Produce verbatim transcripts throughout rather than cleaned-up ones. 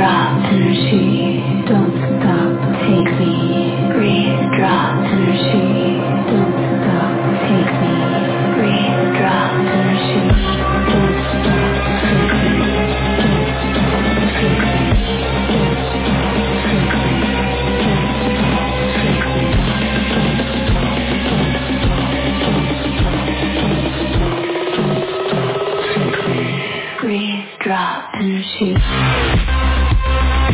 drop energy, don't stop, take me. Breathe, drop energy, don't stop, take me. Breathe, drop energy, don't stop, take me. Don't stop, take me. Don't stop, take me. Don't stop, take me. Don't stop, don't stop, don't stop, don't stop, don't stop, take me. Breathe, drop energy.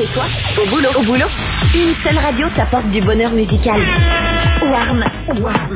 Chez toi, au boulot, au boulot, une seule radio t'apporte du bonheur musical. Warm, Warm.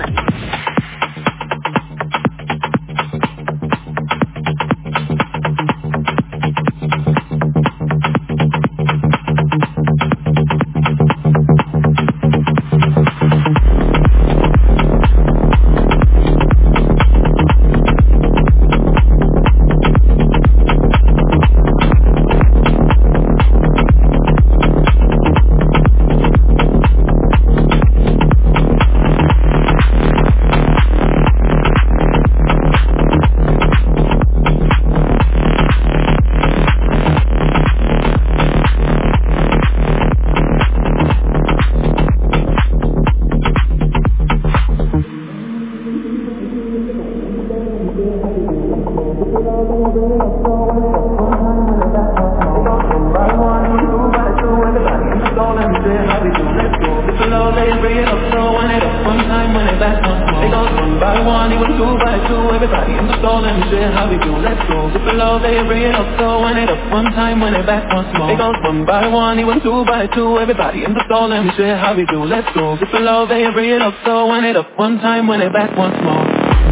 Everybody in the store, let me share how we do. Let's go. Get below, they bring it up, so wind it up one time, when it back once more.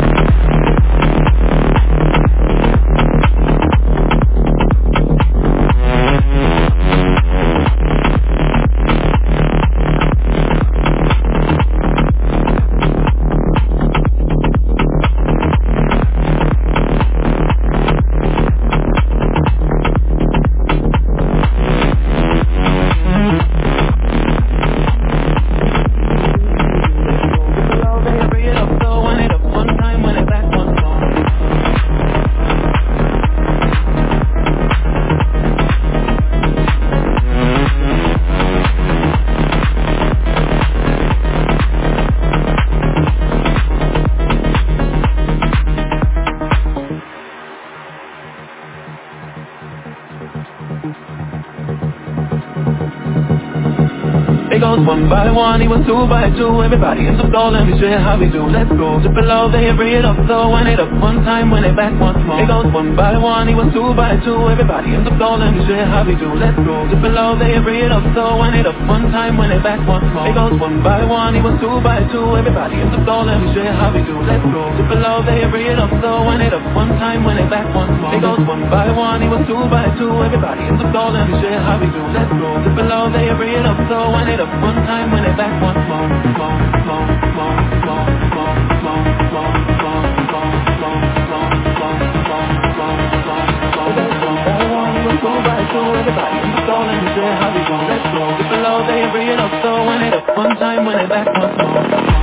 One by one, even two by two. Everybody in the store, let me share how we do. Let's go. Dip below, they bring it up, so wind it up one time, when it back once more. It goes one by one, even two by two. Everybody in the store, let me share how we do. Let's go. Dip below, they bring it up, so wind it up one time, when it back once more. It goes one by one, even two by two. Everybody in the store, let me share how we do. Let's go. Dip below, they bring it up, so wind it up one time, when it back once more. It goes one by one, even two by two. Everybody in the store, let me share how we do. Let's go. Dip below, they bring it up, so wind it up one time, when it back once more, more, more, more, more, more, more, more, more, more, more, more, more, more, more, go by two, everybody in the store, let me share how we go. Let's go. Dip below, they bring it up, so wind it up one time, when it back once more.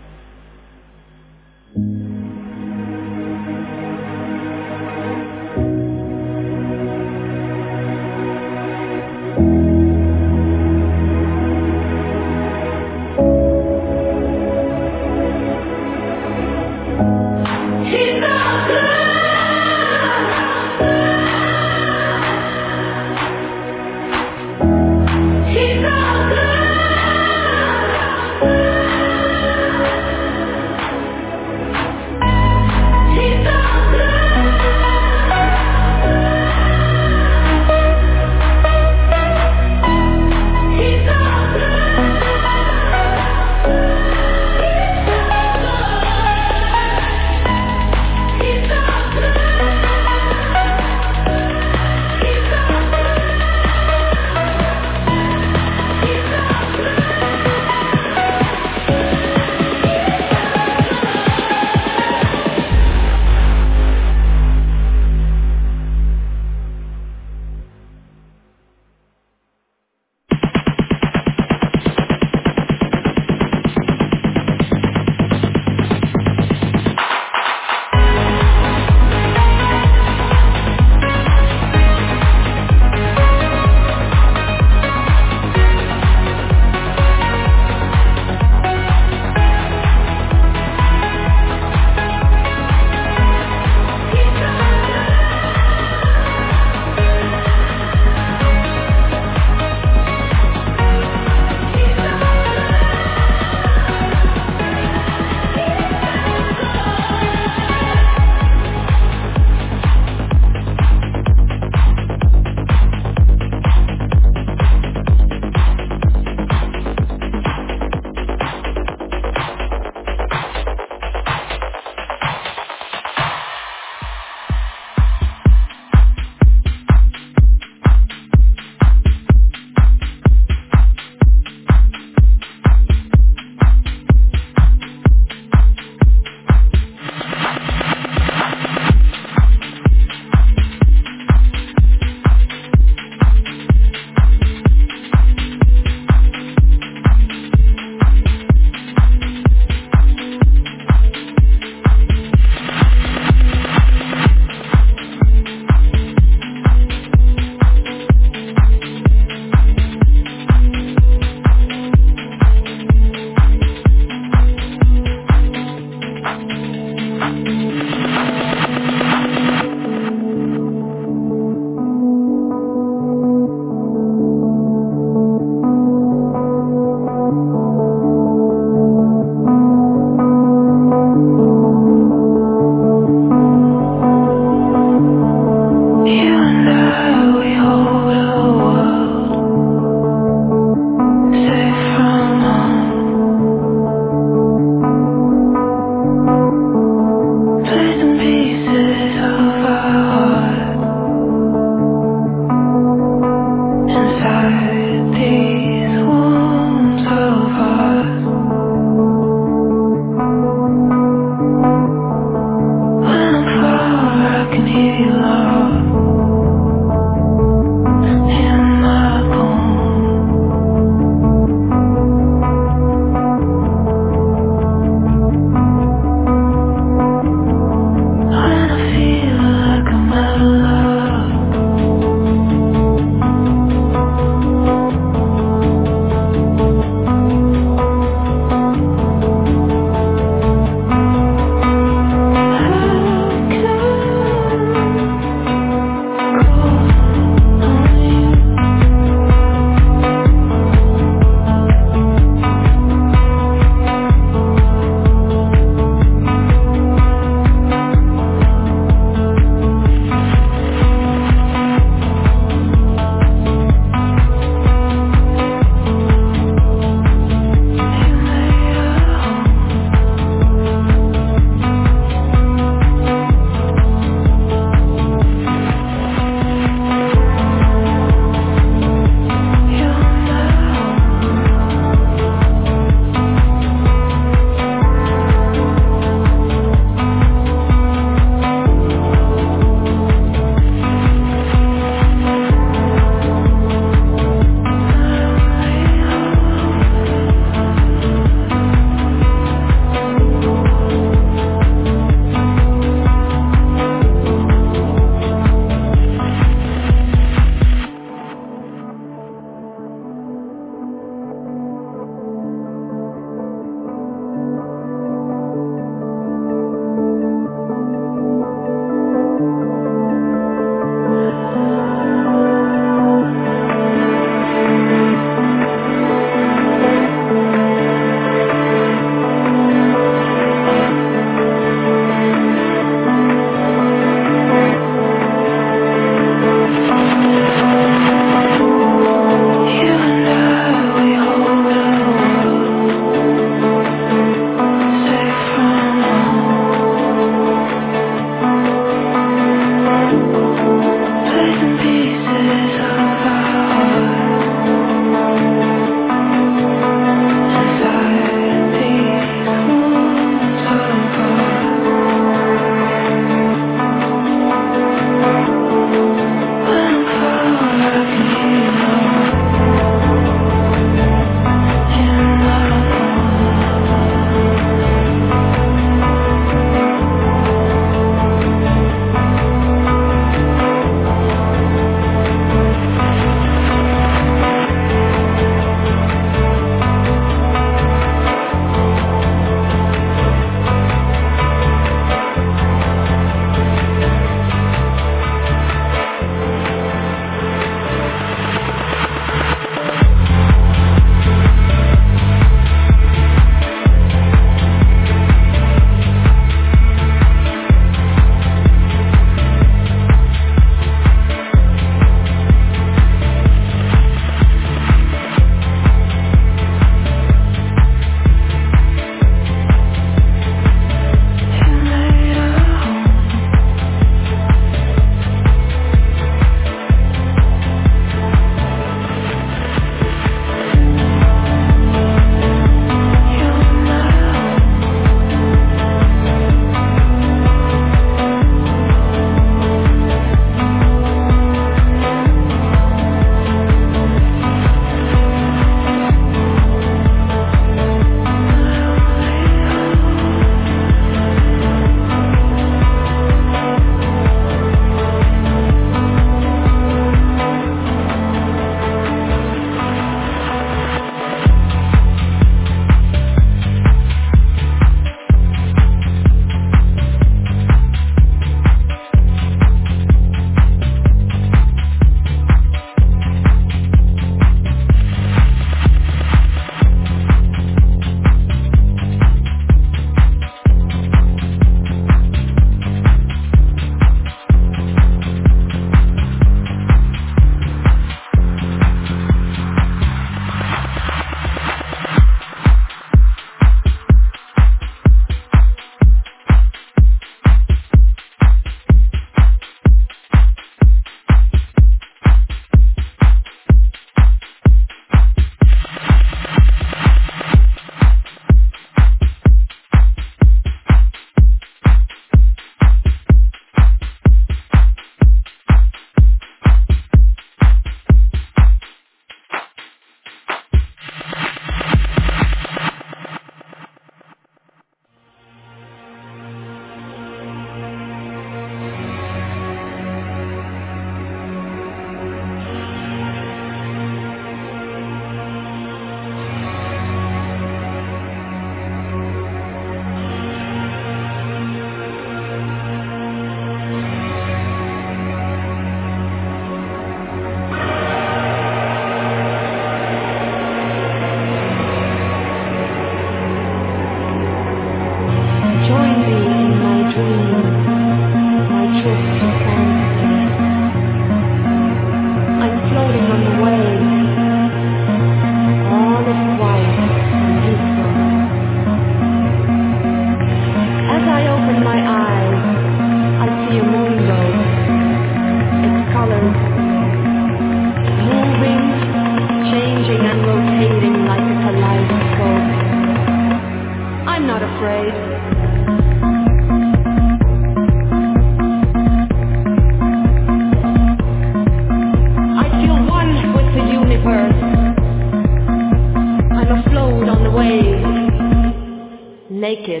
naked.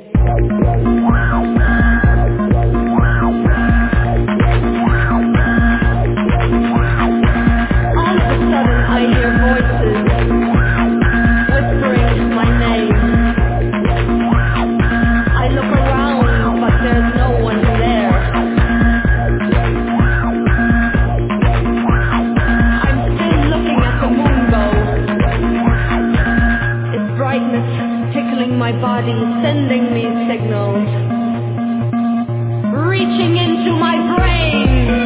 All of a sudden I hear voices whispering my name. I look around, but there's no one there. I'm still looking at the moonbow. Its brightness tickling my body, sending me signals, reaching into my brain.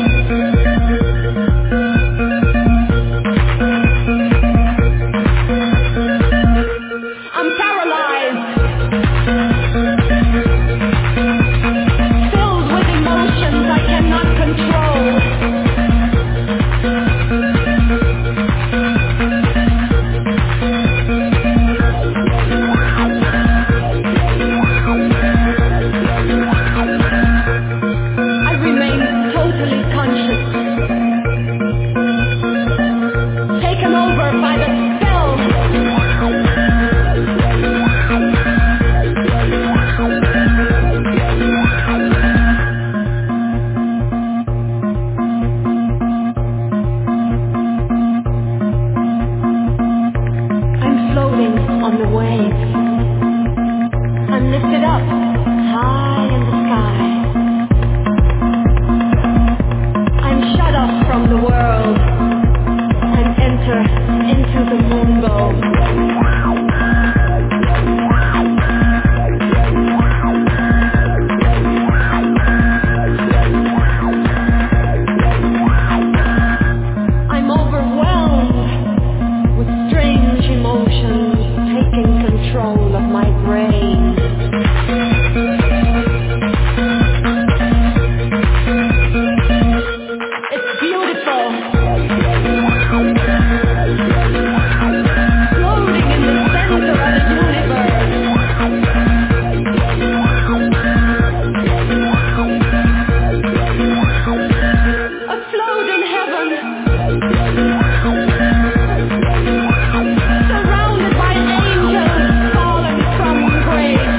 I'm paralyzed, filled with emotions I cannot control. I remain totally conscious, taken over by the spell. I'm floating on the waves. I'm lifted up, high in the sky. I'm shut off from the world and enter into the moonbow. I'm overwhelmed with strange emotions taking control of my brain. It's beautiful. Floating in the center of the universe. Afloat in heaven. Surrounded by angels fallen from grace.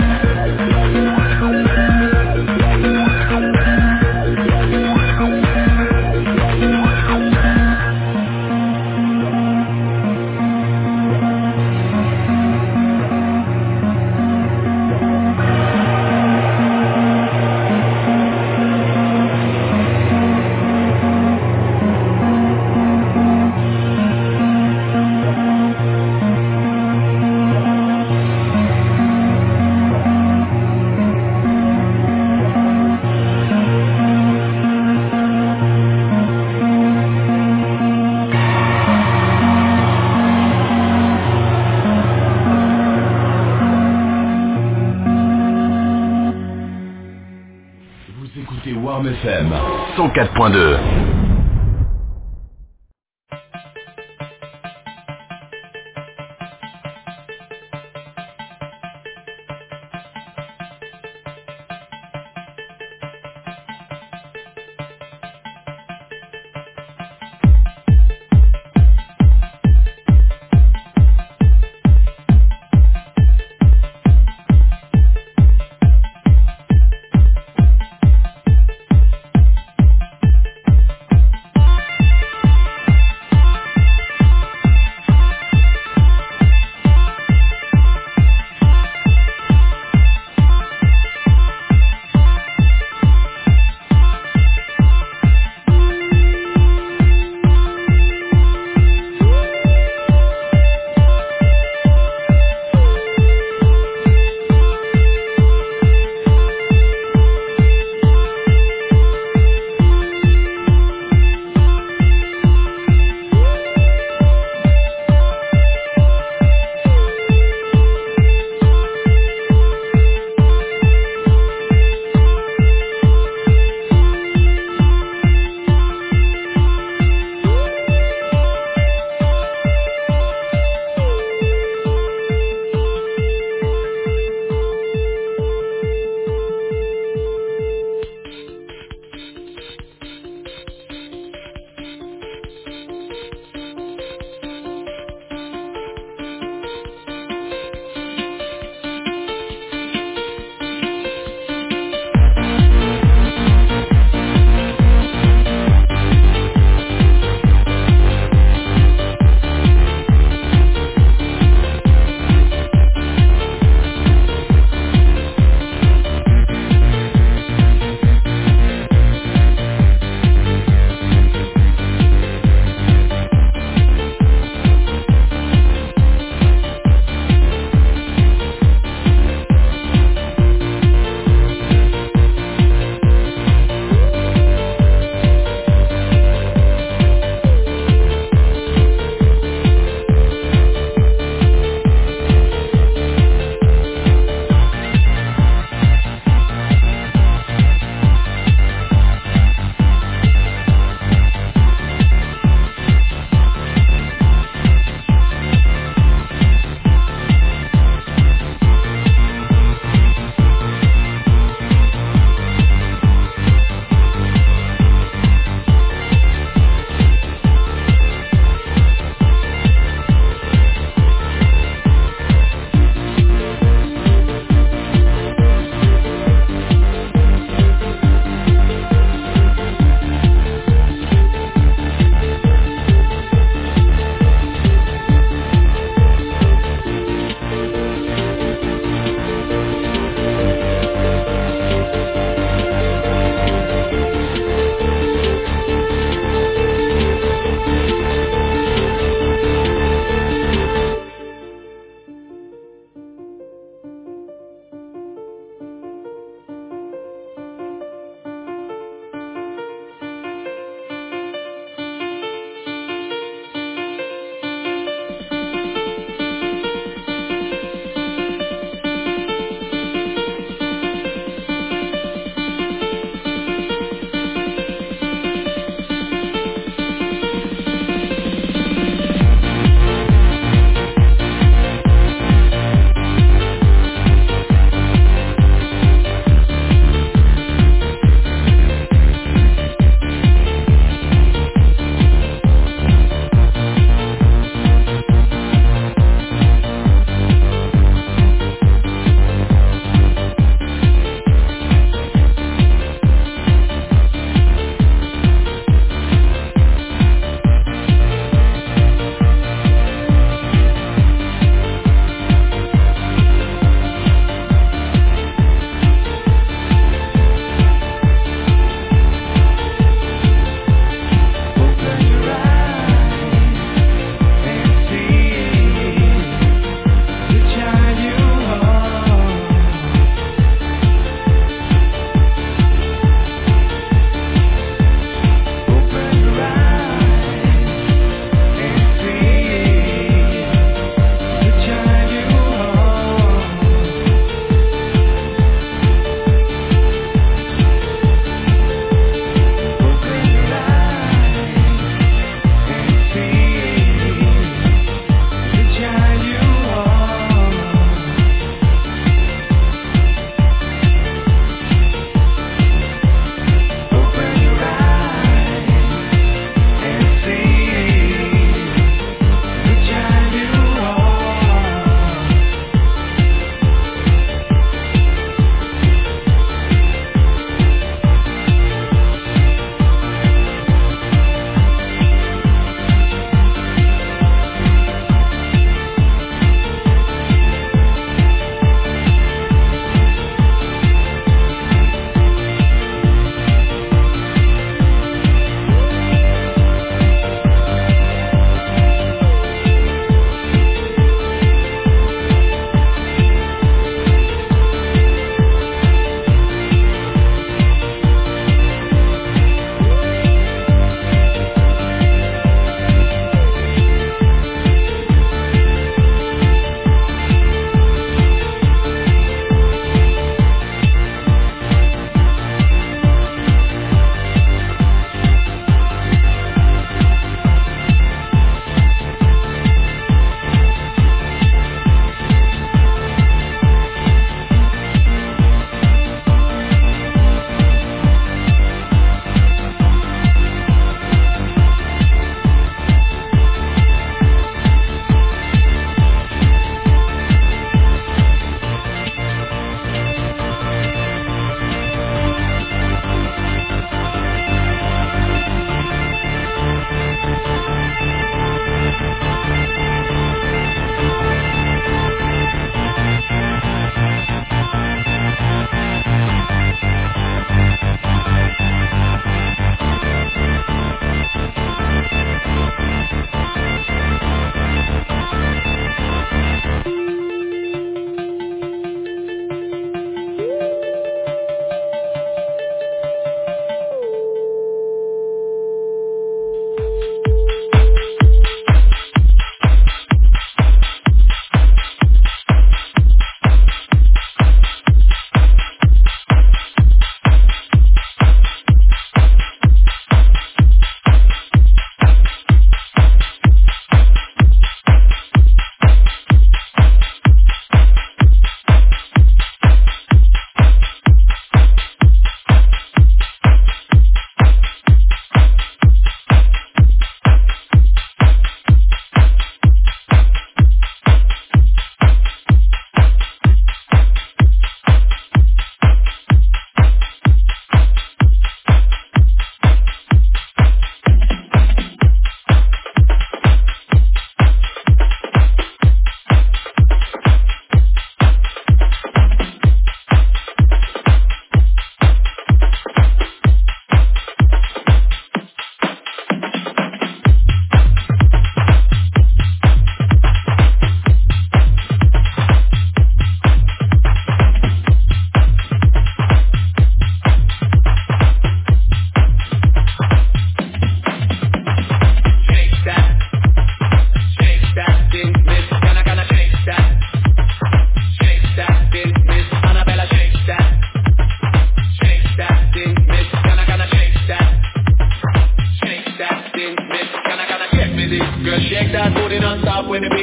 Vous écoutez Warm F M cent quatre point deux.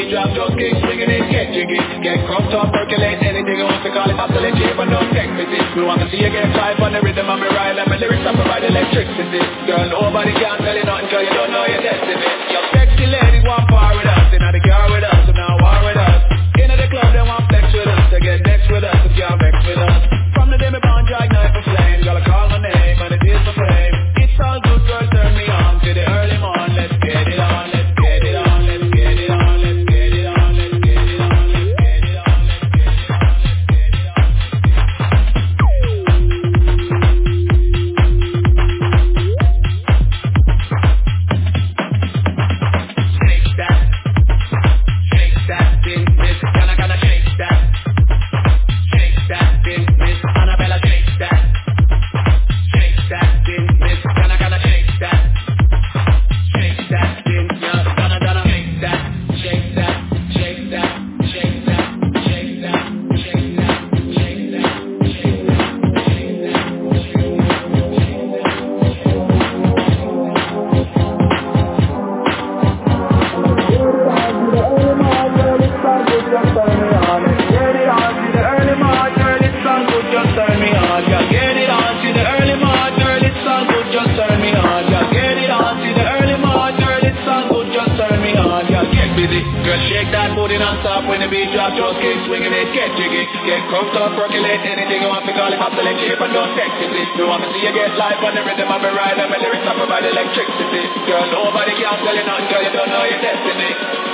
beat drop, just keep swinging it, get jiggy. Get crunked up, percolate, anything you want to call it, oscillate, shape, but don't take me this. We want to see you get live on the rhythm of me ride, and my lyrics that provide electricity. Girl, nobody can tell you nothing, cause you don't know your destiny. Your sexy ladies want par with us, they not the car with us, so now war with us. Into the club, they want flex with us, they get next with us, they can't vex with us. From the day me born, drag knife for flame, girl, I call my name, and it is for fame. It's all good, girl, turn me on to the early morning, let's get it on, let's get it on, let's get it on, let's get it on, let's get it on, let's get it on, let's get it on, shake that, shake that thing, miss, gonna gonna shake that, shake that thing, miss, Annabella, shake that, shake that thing, miss, gonna gonna shake that, shake that thing, yeah, gonna gonna shake that, shake that, shake that, shake that, shake that, shake that, shake that, shake that, shake that, girl, shake that booty non-stop when the beat drop, just keep swinging it, get jiggy. Get crunked up, percolate, anything you want to call it, oscillate, shape, and don't text it. We want to see you get live on the rhythm of me ride, and my lyrics that provide electricity. Girl, nobody can tell you nothing, girl, you don't know your destiny.